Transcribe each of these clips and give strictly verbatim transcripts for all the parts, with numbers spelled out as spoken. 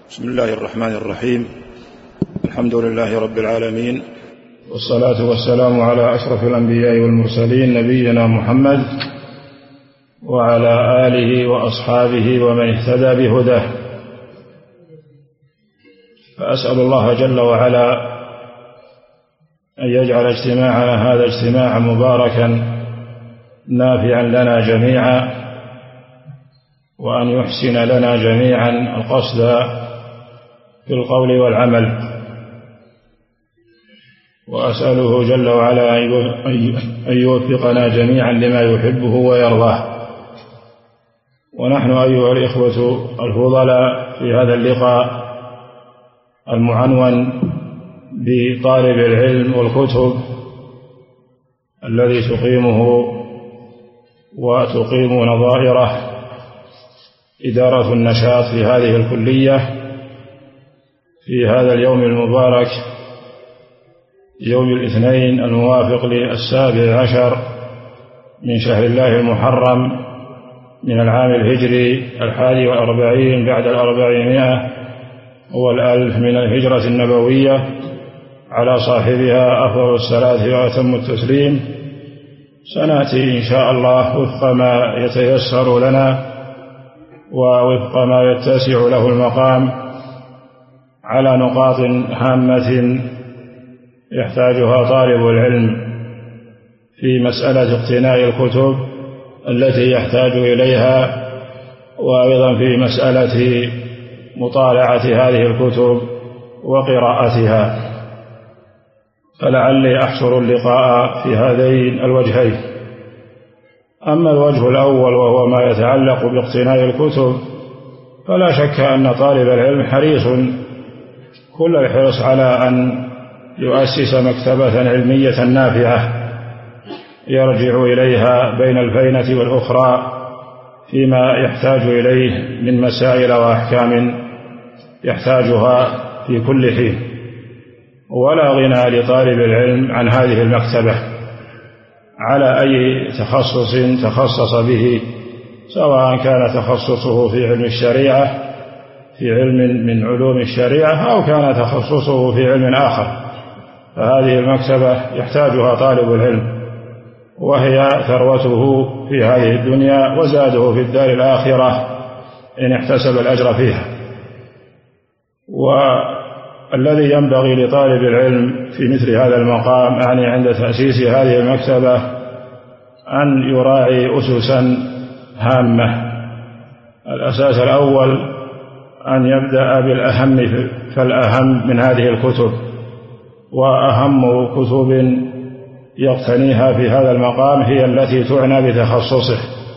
بسم الله الرحمن الرحيم. الحمد لله رب العالمين، والصلاة والسلام على أشرف الأنبياء والمرسلين نبينا محمد وعلى آله وأصحابه ومن اهتدى بهداه. فأسأل الله جل وعلا أن يجعل اجتماعنا هذا اجتماعا مباركا نافعا لنا جميعا، وأن يحسن لنا جميعا القصد في القول والعمل. وأسأله جل وعلا أن يوفقنا جميعا لما يحبه ويرضاه. ونحن أيها الإخوة الفضلاء في هذا اللقاء المعنون بطالب العلم والكتب الذي تقيمه وتقيم نظائره إدارة النشاط في هذه الكلية في هذا اليوم المبارك، يوم الاثنين الموافق للسابع عشر من شهر الله المحرم من العام الهجري الحادي والأربعين بعد الأربعمائة والألف من الهجرة النبوية، على صاحبها أفضل الصلاة وأتم التسليم. سنأتي إن شاء الله وفق ما يتيسر لنا ووفق ما يتسع له المقام على نقاط هامة يحتاجها طالب العلم في مسألة اقتناء الكتب التي يحتاج إليها، وأيضا في مسألة مطالعة هذه الكتب وقراءتها. فلعلي أحصر اللقاء في هذين الوجهين. أما الوجه الأول وهو ما يتعلق باقتناء الكتب، فلا شك أن طالب العلم حريص كل الحرص على أن يؤسس مكتبة علمية نافعة يرجع إليها بين الفينة والأخرى فيما يحتاج إليه من مسائل وأحكام يحتاجها في كل حين. ولا غنى لطالب العلم عن هذه المكتبة على أي تخصص تخصص به، سواء كان تخصصه في علم الشريعة في علم من علوم الشريعة أو كان تخصصه في علم آخر، فهذه المكتبة يحتاجها طالب العلم، وهي ثروته في هذه الدنيا وزاده في الدار الآخرة إن احتسب الأجر فيها. والذي ينبغي لطالب العلم في مثل هذا المقام، يعني عند تأسيس هذه المكتبة، أن يراعي أسسا هامة. الأساس الأول أن يبدأ بالأهم فالأهم من هذه الكتب، وأهم كتب يقتنيها في هذا المقام هي التي تعنى بتخصصه،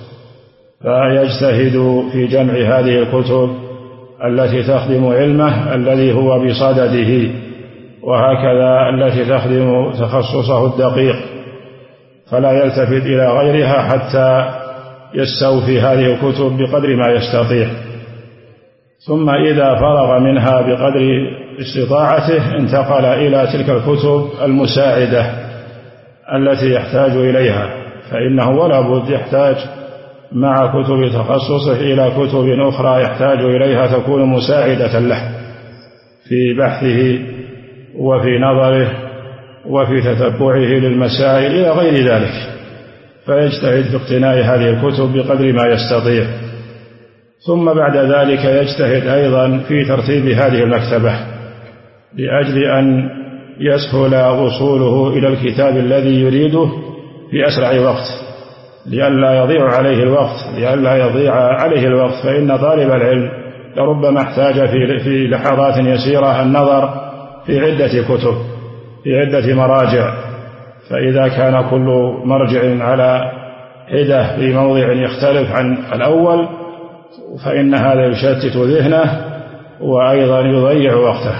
فيجتهد في جمع هذه الكتب التي تخدم علمه الذي هو بصدده، وهكذا التي تخدم تخصصه الدقيق، فلا يلتفت إلى غيرها حتى يستوفي هذه الكتب بقدر ما يستطيع. ثم إذا فرغ منها بقدر استطاعته انتقل إلى تلك الكتب المساعدة التي يحتاج إليها، فإنه ولا بد يحتاج مع كتب تخصصه إلى كتب أخرى يحتاج إليها تكون مساعدة له في بحثه وفي نظره وفي تتبعه للمسائل إلى غير ذلك، فيجتهد في اقتناء هذه الكتب بقدر ما يستطيع. ثم بعد ذلك يجتهد أيضا في ترتيب هذه المكتبة لأجل أن يسهل وصوله إلى الكتاب الذي يريده في أسرع وقت، لئلا يضيع عليه الوقت لئلا يضيع عليه الوقت فإن طالب العلم لربما احتاج في في لحظات يسيرة النظر في عدة كتب في عدة مراجع، فإذا كان كل مرجع على حدة في موضع يختلف عن الأول فإن هذا يشتت ذهنه وأيضا يضيع وقته.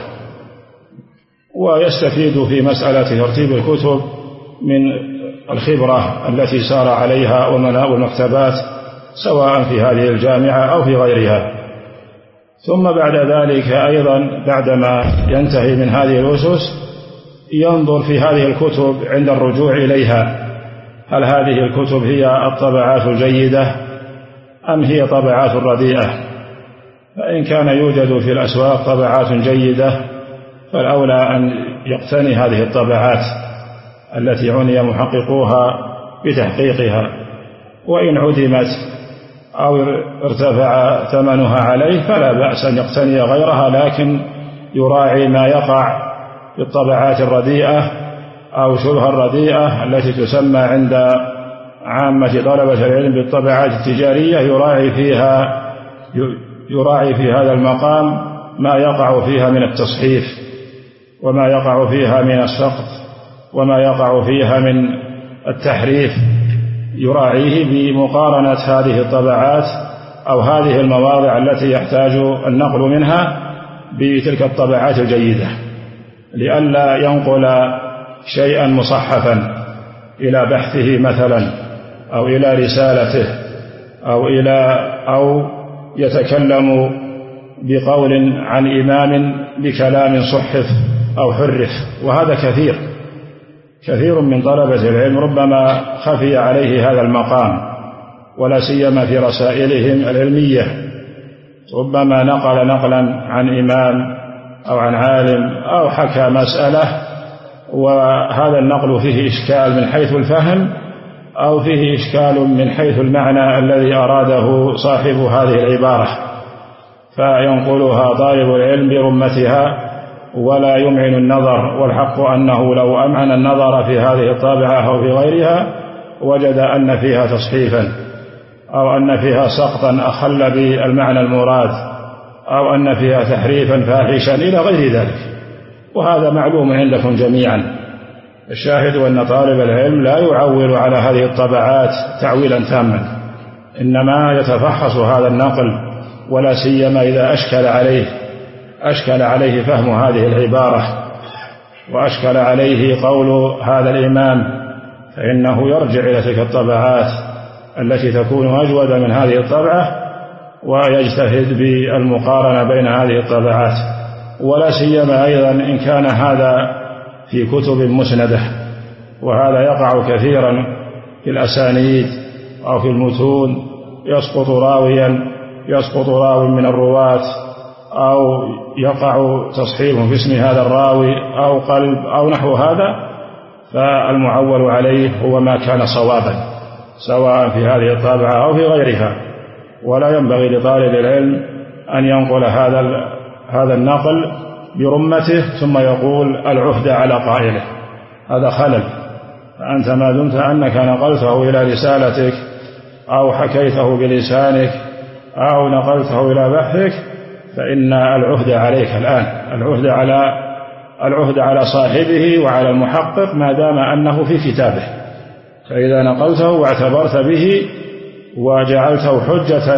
ويستفيد في مسألة ترتيب الكتب من الخبرة التي سار عليها أمناء المكتبات سواء في هذه الجامعة أو في غيرها. ثم بعد ذلك أيضا بعدما ينتهي من هذه الأسس ينظر في هذه الكتب عند الرجوع إليها، هل هذه الكتب هي الطبعات الجيدة أم هي طبعات رديئة؟ فإن كان يوجد في الأسواق طبعات جيدة فالأولى أن يقتني هذه الطبعات التي عني محققوها بتحقيقها، وإن عدمت أو ارتفع ثمنها عليه فلا بأس أن يقتني غيرها، لكن يراعي ما يقع في الطبعات الرديئة أو شبه الرديئة التي تسمى عند عامة طلبة العلم بالطبعات التجارية، يراعي فيها يراعي في هذا المقام ما يقع فيها من التصحيف وما يقع فيها من السقط وما يقع فيها من التحريف، يراعيه بمقارنة هذه الطبعات أو هذه المواضع التي يحتاج النقل منها بتلك الطبعات الجيدة، لئلا ينقل شيئا مصحفا إلى بحثه مثلا أو إلى رسالته أو إلى أو يتكلم بقول عن إمام بكلام صحف أو حرف، وهذا كثير كثير من طلبة العلم ربما خفي عليه هذا المقام، ولا سيما في رسائلهم العلمية، ربما نقل نقلا عن إمام أو عن عالم أو حكى مسألة وهذا النقل فيه إشكال من حيث الفهم أو فيه إشكال من حيث المعنى الذي أراده صاحب هذه العبارة، فينقلها طالب العلم برمتها ولا يمعن النظر، والحق أنه لو أمعن النظر في هذه الطابعة أو في غيرها وجد أن فيها تصحيفا أو أن فيها سقطا أخل بالمعنى المراد أو أن فيها تحريفا فاحشا إلى غير ذلك، وهذا معلوم عندكم جميعا. الشاهد أن طالب العلم لا يعول على هذه الطبعات تعويلا تاما، إنما يتفحص هذا النقل، ولا سيما إذا أشكل عليه أشكل عليه فهم هذه العبارة وأشكل عليه قول هذا الإمام، فإنه يرجع إلى تلك الطبعات التي تكون أجود من هذه الطبعة ويجتهد بالمقارنة بين هذه الطبعات، ولا سيما أيضا إن كان هذا في كتب مسندة، وهذا يقع كثيرا في الأسانيد أو في المتون، يسقط راويا يسقط راوي من الرواة أو يقع تصحيح في اسم هذا الراوي أو قلب أو نحو هذا، فالمعول عليه هو ما كان صوابا سواء في هذه الطابعة أو في غيرها، ولا ينبغي لطالب العلم أن ينقل هذا هذا النقل برمته ثم يقول العهد على قائله، هذا خلل. فأنت ما دمت أنك نقلته إلى رسالتك أو حكيته بلسانك أو نقلته إلى بحثك فإن العهد عليك الآن، العهد على العهد على صاحبه وعلى المحقق ما دام أنه في كتابه، فإذا نقلته واعتبرت به وجعلته حجة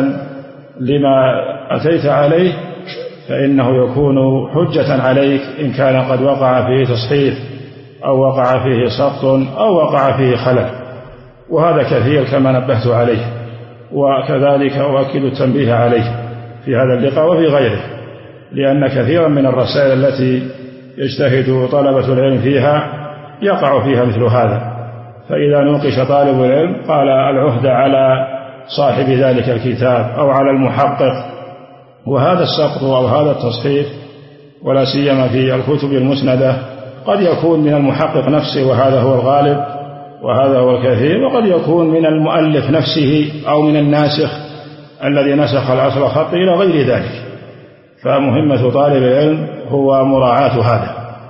لما أتيت عليه فإنه يكون حجة عليك إن كان قد وقع فيه تصحيف أو وقع فيه سقط أو وقع فيه خلل، وهذا كثير كما نبهت عليه، وكذلك أؤكد التنبيه عليه في هذا اللقاء وفي غيره، لأن كثيرا من الرسائل التي يجتهد طلبة العلم فيها يقع فيها مثل هذا، فإذا نوقش طالب العلم قال العهد على صاحب ذلك الكتاب أو على المحقق، وهذا السقط أو هذا التصحيف ولا سيما في الكتب المسندة قد يكون من المحقق نفسه وهذا هو الغالب وهذا هو الكثير، وقد يكون من المؤلف نفسه أو من الناسخ الذي نسخ الأصل الخط إلى غير ذلك. فمهمة طالب العلم هو مراعاة هذا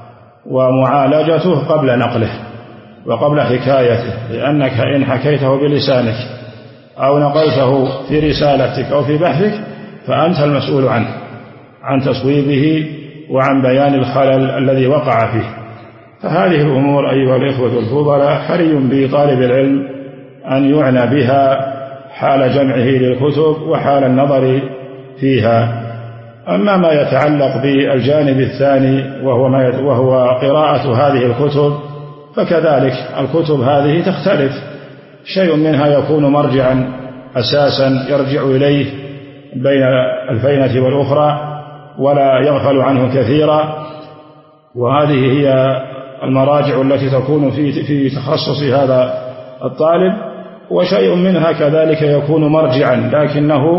ومعالجته قبل نقله وقبل حكايته، لأنك إن حكيته بلسانك أو نقلته في رسالتك أو في بحثك فأنت المسؤول عنه، عن تصويبه وعن بيان الخلل الذي وقع فيه. فهذه الأمور أيها الإخوة الفضلاء حري بطالب العلم أن يعنى بها حال جمعه للكتب وحال النظر فيها. أما ما يتعلق بالجانب الثاني وهو, ما يت... وهو قراءة هذه الكتب فكذلك الكتب هذه تختلف، شيء منها يكون مرجعا أساسا يرجع إليه بين الفينة والأخرى ولا يغفل عنه كثيرا، وهذه هي المراجع التي تكون في في تخصص هذا الطالب، وشيء منها كذلك يكون مرجعا لكنه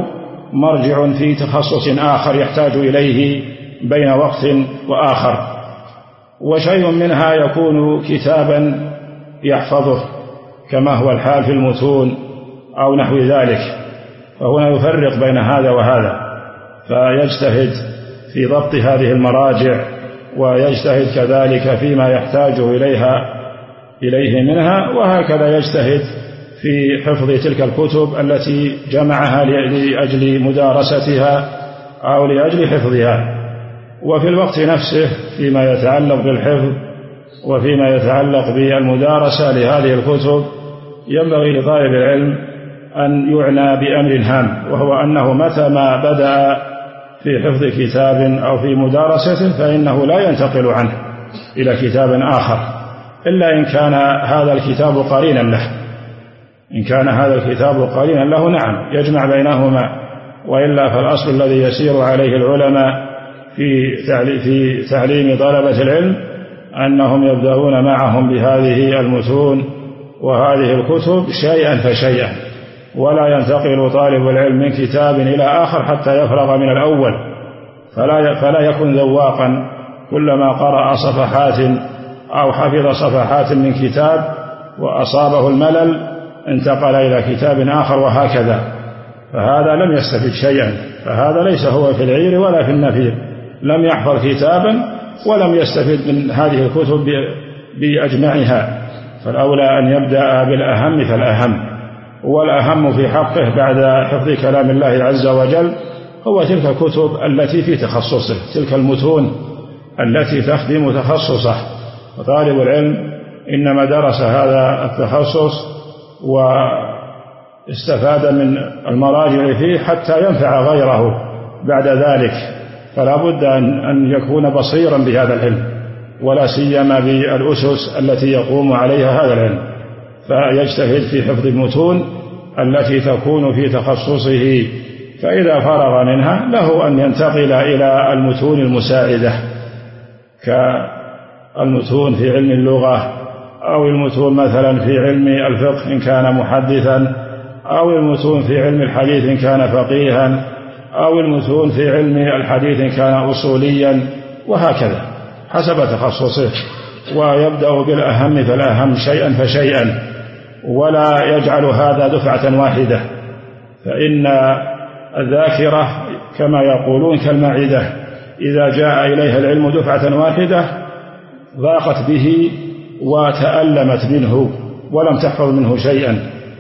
مرجع في تخصص آخر يحتاج إليه بين وقت وآخر، وشيء منها يكون كتابا يحفظه كما هو الحال في المتون أو نحو ذلك، فهنا يفرق بين هذا وهذا، فيجتهد في ضبط هذه المراجع ويجتهد كذلك فيما يحتاج إليها إليه منها، وهكذا يجتهد في حفظ تلك الكتب التي جمعها لأجل مدارستها أو لأجل حفظها. وفي الوقت نفسه فيما يتعلق بالحفظ وفيما يتعلق بالمدارسة لهذه الكتب ينبغي لطالب العلم أن يعنى بأمر هام، وهو أنه متى ما بدأ في حفظ كتاب أو في مدارسته فإنه لا ينتقل عنه إلى كتاب آخر إلا إن كان هذا الكتاب قرينا له. إن كان هذا الكتاب قرينا له نعم يجمع بينهما، وإلا فالأصل الذي يسير عليه العلماء في تعليم طلبة العلم أنهم يبدأون معهم بهذه المتون وهذه الكتب شيئا فشيئا، ولا ينتقل طالب العلم من كتاب إلى آخر حتى يفرغ من الأول، فلا فلا يكون ذواقا كلما قرأ صفحات أو حفظ صفحات من كتاب وأصابه الملل انتقل إلى كتاب آخر وهكذا، فهذا لم يستفد شيئا، فهذا ليس هو في العير ولا في النفير، لم يحفظ كتابا ولم يستفد من هذه الكتب بأجمعها. فالأولى أن يبدأ بالأهم فالأهم، والأهم في حقه بعد حفظ كلام الله عز وجل هو تلك الكتب التي في تخصصه، تلك المتون التي تخدم تخصصه. وطالب العلم إنما درس هذا التخصص واستفاد من المراجع فيه حتى ينفع غيره بعد ذلك، فلا بد أن يكون بصيرا بهذا العلم، ولا سيما بالأسس التي يقوم عليها هذا العلم، فيجتهد في حفظ المتون التي تكون في تخصصه، فإذا فرغ منها له أن ينتقل إلى المتون المساعدة كالمتون في علم اللغة، أو المتون مثلا في علم الفقه إن كان محدثا، أو المتون في علم الحديث إن كان فقيها، أو المتون في علم الحديث إن كان أصوليا، وهكذا حسب تخصصه. ويبدأ بالأهم فالأهم شيئا فشيئا، ولا يجعل هذا دفعة واحدة، فإن الذاكرة كما يقولون كالمعدة، إذا جاء إليها العلم دفعة واحدة ضاقت به وتألمت منه ولم تحفظ منه شيئا.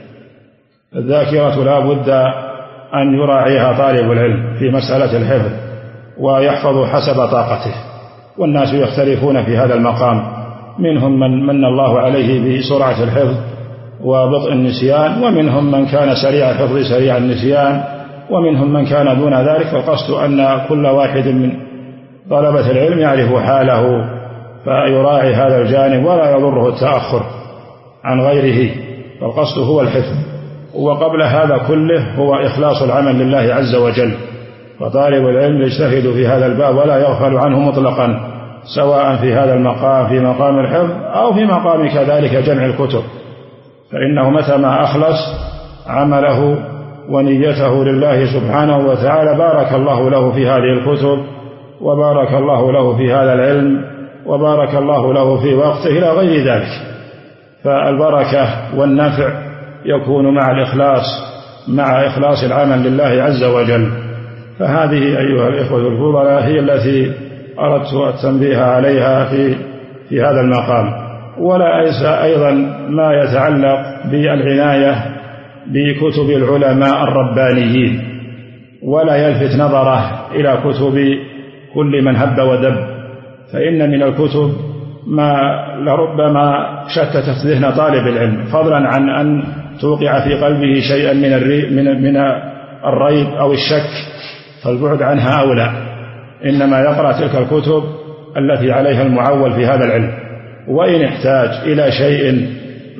الذاكرة لا بد أن يراعيها طالب العلم في مسألة الحفظ ويحفظ حسب طاقته، والناس يختلفون في هذا المقام، منهم من من الله عليه بسرعة الحفظ وبطء النسيان، ومنهم من كان سريع الحفظ سريع النسيان، ومنهم من كان دون ذلك. فالقصد أن كل واحد من طلبة العلم يعرف حاله فيراعي هذا الجانب ولا يضره التأخر عن غيره، فالقصد هو الحفظ. وقبل هذا كله هو إخلاص العمل لله عز وجل، فطالب العلم يجتهد في هذا الباب ولا يغفل عنه مطلقا، سواء في هذا المقام في مقام الحفظ أو في مقام كذلك جمع الكتب، فإنه متى ما أخلص عمله ونيته لله سبحانه وتعالى بارك الله له في هذه الكتب، وبارك الله له في هذا العلم، وبارك الله له في وقته إلى غير ذلك. فالبركة والنفع يكون مع الإخلاص، مع إخلاص العمل لله عز وجل. فهذه أيها الإخوة الفضلاء هي التي أردت التنبيه عليها في في هذا المقام. ولا أنسى أيضا ما يتعلق بالعناية بكتب العلماء الربانيين، ولا يلفت نظره إلى كتب كل من هب ودب، فإن من الكتب ما لربما شتتت ذهن طالب العلم، فضلا عن أن توقع في قلبه شيئا من من من الريب أو الشك، فالبعد عنها أولى. إنما يقرأ تلك الكتب التي عليها المعول في هذا العلم، وإن احتاج إلى شيء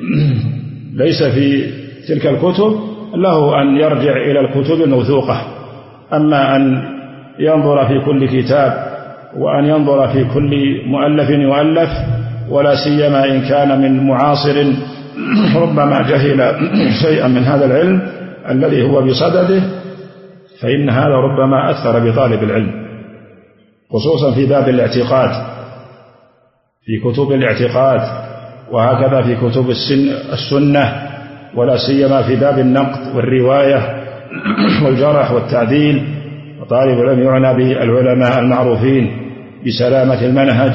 ليس في تلك الكتب له أن يرجع إلى الكتب الموثوقة. أما أن ينظر في كل كتاب وأن ينظر في كل مؤلف يؤلف، ولا سيما إن كان من معاصر ربما جهل شيئا من هذا العلم الذي هو بصدده، فإن هذا ربما أثر بطالب العلم، خصوصا في باب الاعتقاد، في كتب الاعتقاد، وهكذا في كتب السنة، ولا سيما في باب النقد والرواية والجرح والتعديل. وطالب العلم يعنى بالعلماء المعروفين بسلامة المنهج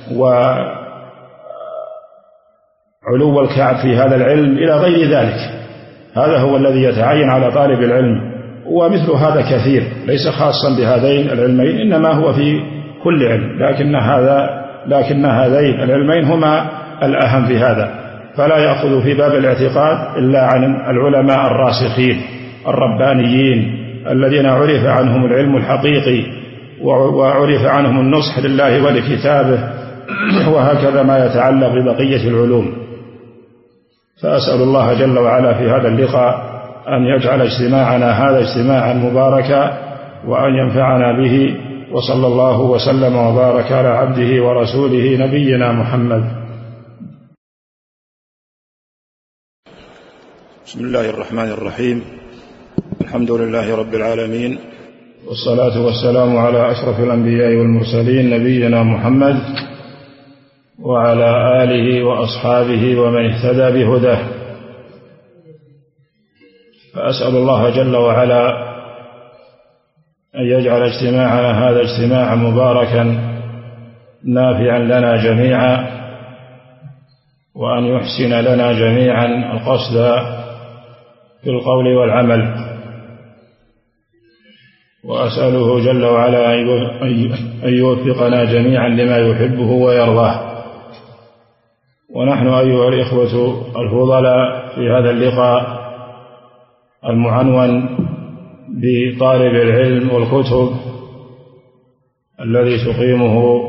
وعلو الكعب في هذا العلم إلى غير ذلك. هذا هو الذي يتعين على طالب العلم، ومثل هذا كثير، ليس خاصا بهذين العلمين، إنما هو في كل علم، لكن هذا لكن هذين العلمين هما الأهم في هذا. فلا يأخذ في باب الاعتقاد إلا عن العلماء الراسخين الربانيين الذين عرف عنهم العلم الحقيقي وعرف عنهم النصح لله ولكتابه، وهكذا ما يتعلق ببقية العلوم. فأسأل الله جل وعلا في هذا اللقاء أن يجعل اجتماعنا هذا اجتماعا مباركا، وأن ينفعنا به، وصلى الله وسلم وبارك على عبده ورسوله نبينا محمد. بسم الله الرحمن الرحيم. الحمد لله رب العالمين، والصلاة والسلام على أشرف الأنبياء والمرسلين نبينا محمد وعلى آله وأصحابه ومن اهتدى بهداه. فأسأل الله جل وعلا أن يجعل اجتماعنا هذا اجتماعا مباركا نافعا لنا جميعا، وأن يحسن لنا جميعا القصد في القول والعمل. وأسأله جل وعلا أن يوفقنا جميعا لما يحبه ويرضاه. ونحن أيها الإخوة الفضلاء في هذا اللقاء المعنون بطالب العلم والكتب الذي تقيمه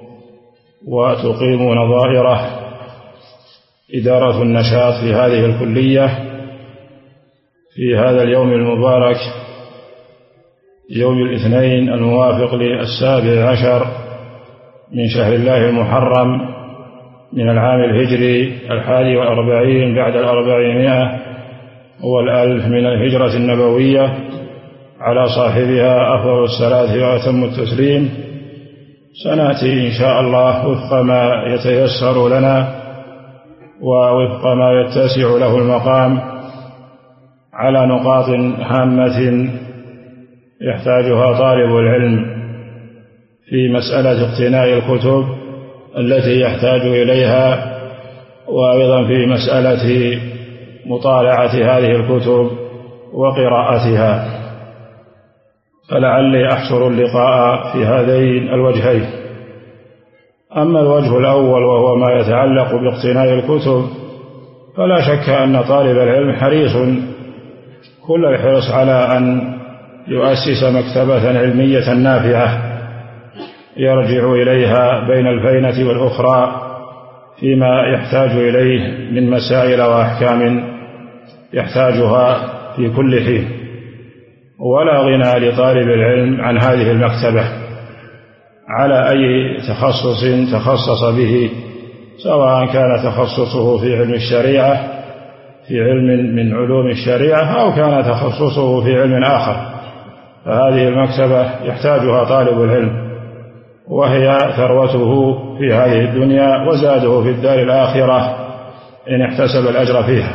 وتقيم نظائره إدارة النشاط في هذه الكلية في هذا اليوم المبارك، يوم الاثنين الموافق للسابع عشر من شهر الله المحرم من العام الهجري الحادي والأربعين بعد الأربعمائة والألف من الهجرة النبوية، على صاحبها أفضل الصلاة وأتم التسليم. سنأتي إن شاء الله وفق ما يتيسر لنا ووفق ما يتسع له المقام على نقاط هامة يحتاجها طالب العلم في مسألة اقتناء الكتب التي يحتاج إليها، وأيضا في مسألة مطالعة هذه الكتب وقراءتها. فلعلي أحصر اللقاء في هذين الوجهين. أما الوجه الأول وهو ما يتعلق باقتناء الكتب، فلا شك أن طالب العلم حريص كل الحرص على أن يؤسس مكتبة علمية نافعة يرجع إليها بين الفينة والأخرى فيما يحتاج إليه من مسائل وأحكام يحتاجها في كل حين. ولا غنى لطالب العلم عن هذه المكتبة على أي تخصص تخصص به، سواء كان تخصصه في علم الشريعة في علم من علوم الشريعة أو كان تخصصه في علم آخر، فهذه المكتبة يحتاجها طالب العلم، وهي ثروته في هذه الدنيا وزاده في الدار الآخرة إن احتسب الأجر فيها.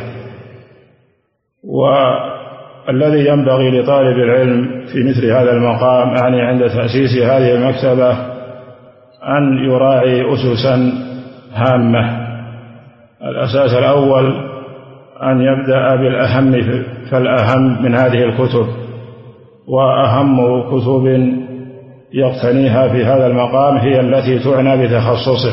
والذي ينبغي لطالب العلم في مثل هذا المقام، يعني عند تأسيس هذه المكتبة، أن يراعي أسسا هامة. الأساس الأول أن يبدأ بالأهم فالأهم من هذه الكتب، وأهم كتب يقتنيها في هذا المقام هي التي تعنى بتخصصه،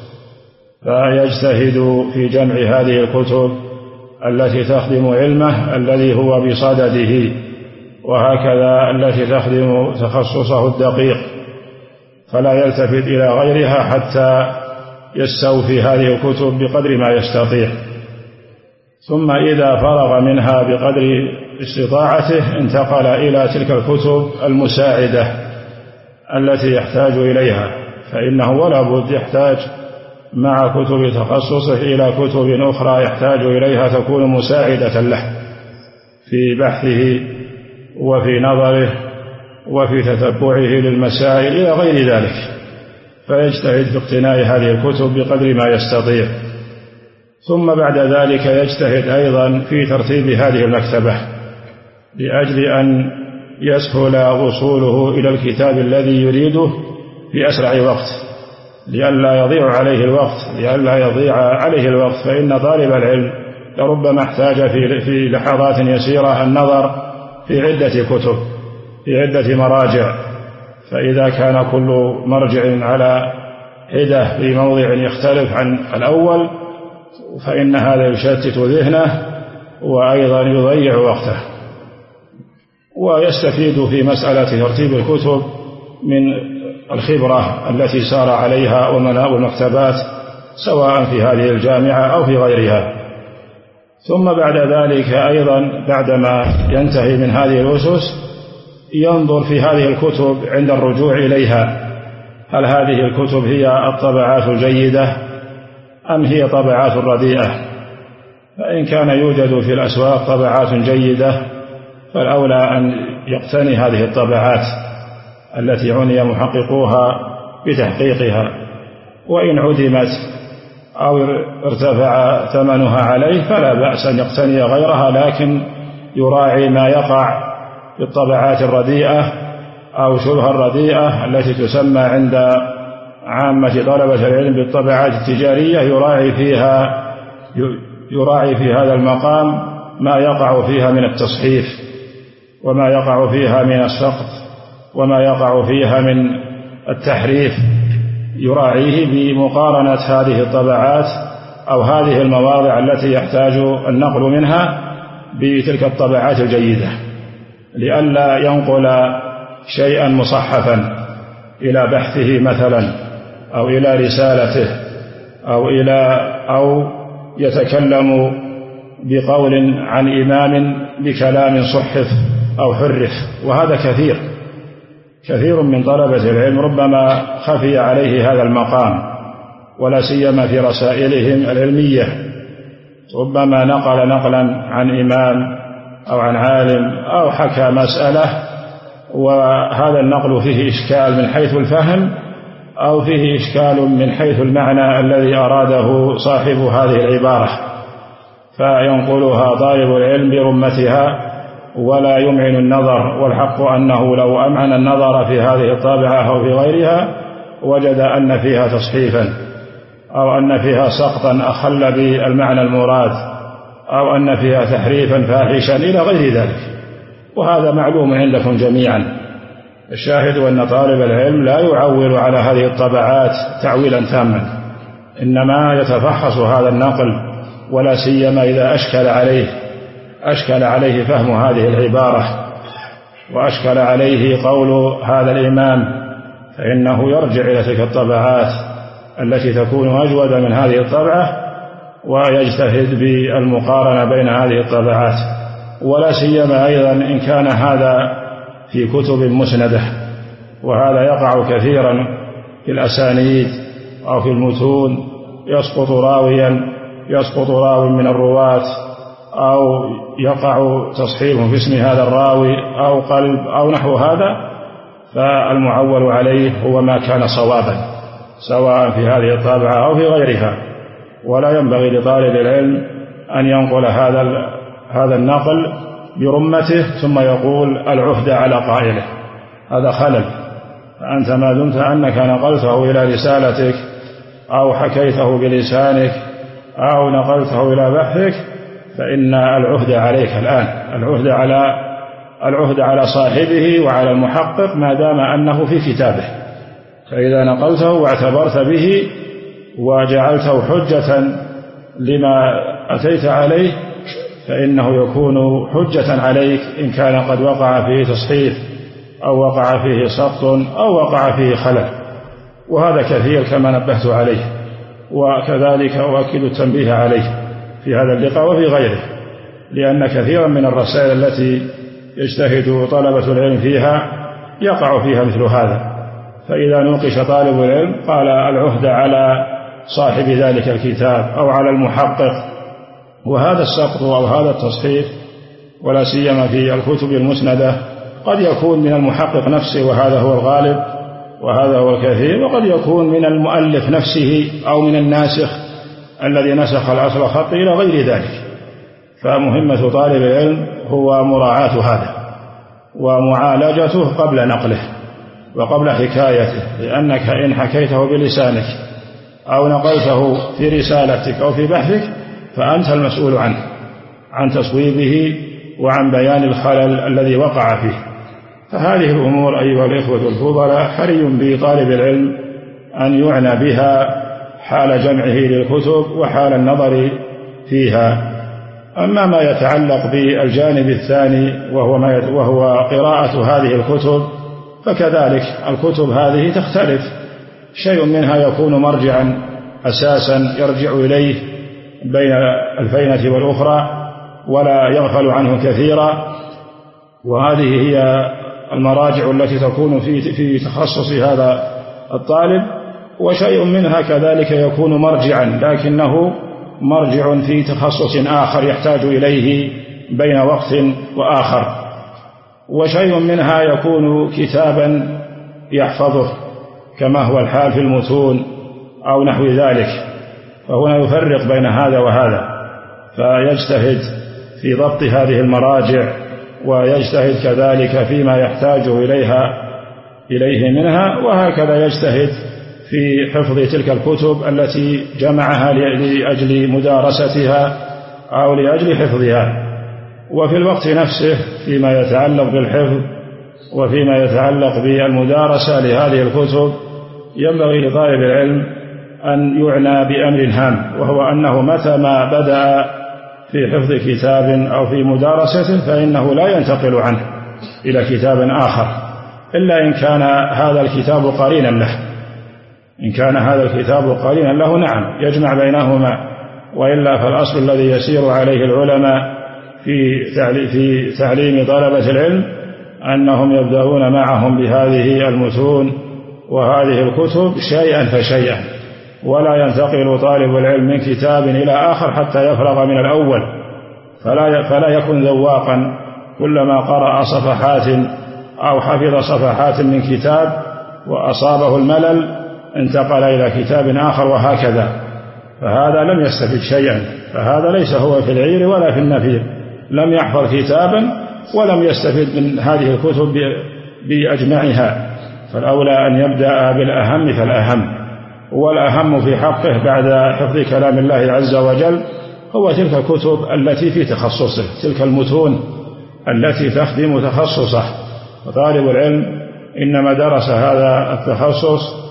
فيجتهد في جمع هذه الكتب التي تخدم علمه الذي هو بصدده، وهكذا التي تخدم تخصصه الدقيق، فلا يلتفت إلى غيرها حتى يستوفي هذه الكتب بقدر ما يستطيع. ثم إذا فرغ منها بقدر استطاعته انتقل إلى تلك الكتب المساعدة التي يحتاج إليها، فإنه ولا بد يحتاج مع كتب تخصصه إلى كتب أخرى يحتاج إليها تكون مساعدة له في بحثه وفي نظره وفي تتبعه للمسائل إلى غير ذلك، فيجتهد في اقتناء هذه الكتب بقدر ما يستطيع. ثم بعد ذلك يجتهد أيضا في ترتيب هذه المكتبة لأجل أن يسهل وصوله إلى الكتاب الذي يريده في أسرع وقت، لئلا يضيع عليه الوقت لئلا يضيع عليه الوقت فإن طالب العلم لربما احتاج في في لحظات يسيرة النظر في عدة كتب في عدة مراجع، فإذا كان كل مرجع على حدة في موضع يختلف عن الأول فإن هذا يشتت ذهنه وأيضا يضيع وقته. ويستفيد في مسألة ترتيب الكتب من الخبرة التي سار عليها أمناء المكتبات سواء في هذه الجامعة أو في غيرها. ثم بعد ذلك أيضا بعدما ينتهي من هذه الأسس ينظر في هذه الكتب عند الرجوع إليها، هل هذه الكتب هي الطبعات الجيدة أم هي طبعات رديئة؟ فإن كان يوجد في الأسواق طبعات جيدة فالأولى أن يقتني هذه الطبعات التي عني محققوها بتحقيقها، وإن عدمت أو ارتفع ثمنها عليه فلا بأس أن يقتني غيرها، لكن يراعي ما يقع في الطبعات الرديئة أو شبه الرديئة التي تسمى عند عامة طلبة العلم بالطبعات التجارية، يراعي فيها يراعي في هذا المقام ما يقع فيها من التصحيف وما يقع فيها من السقط وما يقع فيها من التحريف، يراعيه بمقارنة هذه الطبعات أو هذه المواضع التي يحتاج النقل منها بتلك الطبعات الجيدة، لئلا ينقل شيئا مصحفا إلى بحثه مثلا أو إلى رسالته أو إلى أو يتكلم بقول عن إمام بكلام صحف أو حرف. وهذا كثير كثير من طلبة العلم ربما خفي عليه هذا المقام، ولا سيما في رسائلهم العلمية، ربما نقل نقلا عن إمام أو عن عالم أو حكى مسألة وهذا النقل فيه إشكال من حيث الفهم أو فيه إشكال من حيث المعنى الذي أراده صاحب هذه العبارة، فينقلها طالب العلم برمتها ولا يمعن النظر. والحق أنه لو أمعن النظر في هذه الطابعة أو في غيرها وجد أن فيها تصحيفا أو أن فيها سقطا أخل بالمعنى المراد أو أن فيها تحريفا فاحشا إلى غير ذلك، وهذا معلوم عندكم جميعا. الشاهد أن طالب العلم لا يعول على هذه الطبعات تعويلا تاما، إنما يتفحص هذا النقل، ولا سيما إذا أشكل عليه أشكل عليه فهم هذه العبارة وأشكل عليه قول هذا الإمام، فإنه يرجع إلى تلك الطبعات التي تكون أجود من هذه الطبعة ويجتهد بالمقارنة بين هذه الطبعات، ولا سيما أيضا إن كان هذا في كتب مسندة، وهذا يقع كثيرا في الأسانيد أو في المتون، يسقط راويا يسقط راوي من الرواة أو يقع تصحيح في اسم هذا الراوي أو قلب أو نحو هذا، فالمعول عليه هو ما كان صوابا سواء في هذه الطابعة أو في غيرها. ولا ينبغي لطالب العلم أن ينقل هذا هذا النقل برمته ثم يقول العهد على قائله، هذا خلل. فأنت ما دمت أنك نقلته إلى رسالتك أو حكيته بلسانك أو نقلته إلى بحثك فإن العهد عليك الآن، العهد على العهد على صاحبه وعلى المحقق ما دام أنه في كتابه. فإذا نقلته واعتبرت به وجعلته حجة لما أتيت عليه فإنه يكون حجة عليك إن كان قد وقع فيه تصحيف أو وقع فيه سقط أو وقع فيه خلل، وهذا كثير كما نبهت عليه، وكذلك أؤكد التنبيه عليه في هذا اللقاء وفي غيره، لأن كثيرا من الرسائل التي يجتهد طلبة العلم فيها يقع فيها مثل هذا. فإذا نوقش طالب العلم قال العهد على صاحب ذلك الكتاب أو على المحقق، وهذا السقط أو هذا التصحيف ولا سيما في الكتب المسندة. قد يكون من المحقق نفسه وهذا هو الغالب وهذا هو الكثير، وقد يكون من المؤلف نفسه أو من الناسخ الذي نسخ الأصل الخط إلى غير ذلك. فمهمة طالب العلم هو مراعاة هذا ومعالجته قبل نقله وقبل حكايته، لأنك إن حكيته بلسانك أو نقلته في رسالتك أو في بحثك فأنت المسؤول عنه، عن تصويبه وعن بيان الخلل الذي وقع فيه. فهذه الأمور أيها الإخوة الفضلاء حري بطالب العلم أن يعنى بها حال جمعه للكتب وحال النظر فيها. أما ما يتعلق بالجانب الثاني وهو, ما يت... وهو قراءة هذه الكتب، فكذلك الكتب هذه تختلف، شيء منها يكون مرجعا أساسا يرجع إليه بين الفينة والأخرى ولا يغفل عنه كثيرا، وهذه هي المراجع التي تكون في في تخصص هذا الطالب. وشيء منها كذلك يكون مرجعا لكنه مرجع في تخصص آخر يحتاج إليه بين وقت وآخر. وشيء منها يكون كتابا يحفظه كما هو الحال في المتون أو نحو ذلك، فهنا يفرق بين هذا وهذا، فيجتهد في ضبط هذه المراجع ويجتهد كذلك فيما يحتاج إليها إليه منها، وهكذا يجتهد في حفظ تلك الكتب التي جمعها لأجل مدارستها أو لأجل حفظها. وفي الوقت نفسه فيما يتعلق بالحفظ وفيما يتعلق بالمدارسة لهذه الكتب ينبغي لطالب العلم أن يعنى بأمر هام، وهو أنه متى ما بدأ في حفظ كتاب أو في مدارسته فإنه لا ينتقل عنه إلى كتاب آخر إلا إن كان هذا الكتاب قرينا له. إن كان هذا الكتاب قرينا له نعم يجمع بينهما، وإلا فالأصل الذي يسير عليه العلماء في تعليم طلبة العلم أنهم يبدأون معهم بهذه المتون وهذه الكتب شيئا فشيئا، ولا ينتقل طالب العلم من كتاب إلى آخر حتى يفرغ من الأول، فلا فلا يكون ذواقا كلما قرأ صفحات أو حفظ صفحات من كتاب وأصابه الملل انتقل إلى كتاب آخر وهكذا، فهذا لم يستفد شيئا، فهذا ليس هو في العير ولا في النفير، لم يحفظ كتابا ولم يستفد من هذه الكتب بأجمعها. فالأولى أن يبدأ بالأهم فالأهم، والأهم في حقه بعد حفظ كلام الله عز وجل هو تلك الكتب التي في تخصصه، تلك المتون التي تخدم تخصصه. وطالب العلم إنما درس هذا التخصص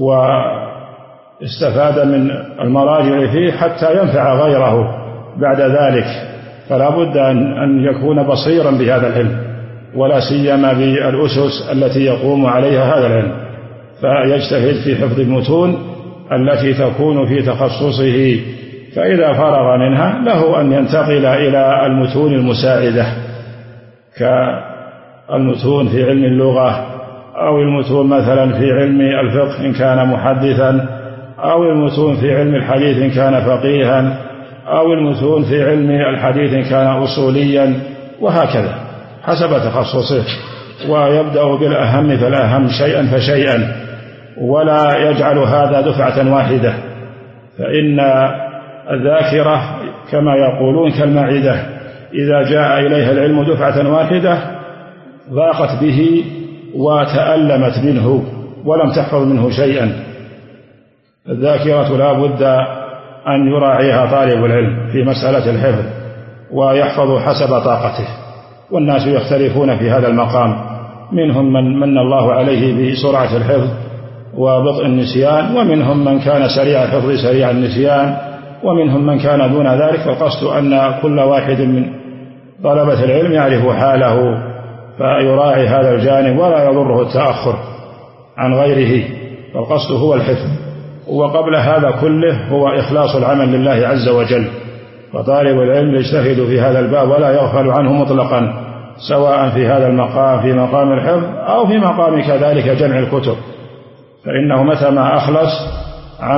واستفاد من المراجع فيه حتى ينفع غيره بعد ذلك، فلا بد أن يكون بصيرا بهذا العلم، ولا سيما بالأسس التي يقوم عليها هذا العلم، فيجتهد في حفظ المتون التي تكون في تخصصه، فإذا فرغ منها له أن ينتقل إلى المتون المساعدة كالمتون في علم اللغة، أو المتون مثلا في علم الفقه إن كان محدثا، أو المتون في علم الحديث إن كان فقيها، أو المتون في علم الحديث إن كان أصوليا، وهكذا حسب تخصصه. ويبدأ بالأهم فالأهم شيئا فشيئا، ولا يجعل هذا دفعة واحدة، فإن الذاكرة كما يقولون كالمعدة، إذا جاء إليها العلم دفعة واحدة ضاقت به وتألمت منه ولم تحفظ منه شيئا. الذاكرة لا بد أن يراعيها طالب العلم في مسألة الحفظ ويحفظ حسب طاقته، والناس يختلفون في هذا المقام، منهم من من الله عليه بسرعة الحفظ وبطء النسيان، ومنهم من كان سريع الحفظ سريع النسيان، ومنهم من كان دون ذلك. فالقصد أن كل واحد من طلبة العلم يعرف حاله فيراعي هذا الجانب ولا يضره التأخر عن غيره، فالقصد هو الحفظ. وقبل هذا كله هو إخلاص العمل لله عز وجل، فطالب العلم يجتهد في هذا الباب ولا يغفل عنه مطلقا، سواء في هذا المقام في مقام الحفظ أو في مقام كذلك جمع الكتب، فإنه متى ما أخلص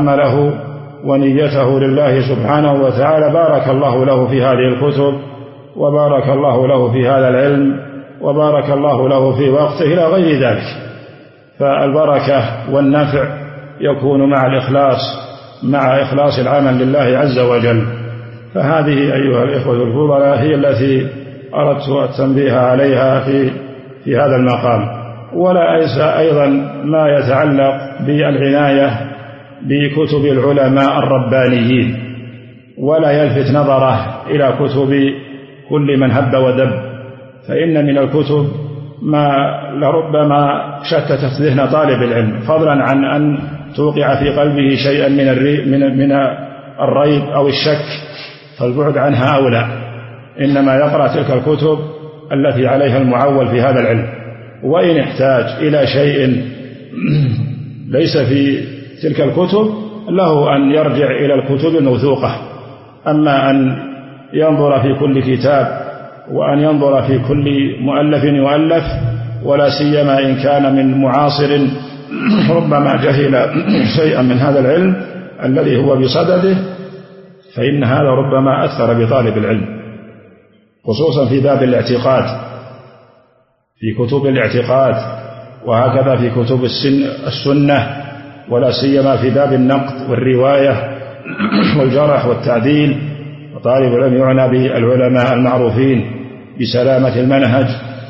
عمله ونيته لله سبحانه وتعالى بارك الله له في هذه الكتب وبارك الله له في هذا العلم وبارك الله له في وقته إلى غير ذلك. فالبركة والنفع يكون مع الإخلاص، مع إخلاص العمل لله عز وجل. فهذه أيها الإخوة الفضلاء هي التي أردت التنبيه عليها في في هذا المقام. ولا أنسى أيضا ما يتعلق بالعناية بكتب العلماء الربانيين، ولا يلفت نظره إلى كتب كل من هب ودب، فإن من الكتب ما لربما شتتت ذهن طالب العلم، فضلا عن أن توقع في قلبه شيئا من من من الريب أو الشك، فالبعد عنها أولى. إنما يقرأ تلك الكتب التي عليها المعول في هذا العلم، وإن احتاج إلى شيء ليس في تلك الكتب له أن يرجع إلى الكتب الموثوقة. أما أن ينظر في كل كتاب وأن ينظر في كل مؤلف يؤلف، ولا سيما إن كان من معاصر ربما جهل شيئا من هذا العلم الذي هو بصدده، فإن هذا ربما أثر بطالب العلم، خصوصا في باب الاعتقاد، في كتب الاعتقاد، وهكذا في كتب السنة، ولا سيما في باب النقد والرواية والجرح والتعديل. وطالب العلم يعنى بالعلماء المعروفين بسلامة المنهج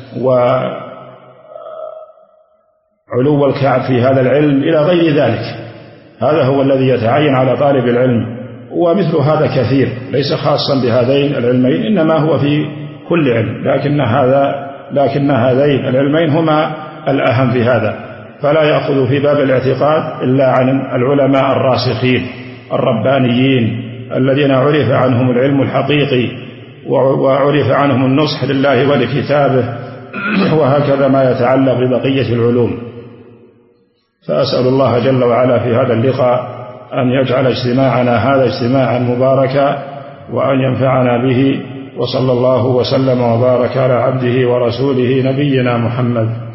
وعلو الكعب في هذا العلم إلى غير ذلك. هذا هو الذي يتعين على طالب العلم، ومثل هذا كثير، ليس خاصا بهذين العلمين، إنما هو في كل علم، لكن هذا لكن هذين العلمين هما الأهم في هذا. فلا يأخذ في باب الاعتقاد إلا عن العلماء الراسخين الربانيين الذين عرف عنهم العلم الحقيقي وعرف عنهم النصح لله ولكتابه، وهكذا ما يتعلق ببقية العلوم. فأسأل الله جل وعلا في هذا اللقاء أن يجعل اجتماعنا هذا اجتماعا مباركا، وأن ينفعنا به، وصلى الله وسلم وبارك على عبده ورسوله نبينا محمد.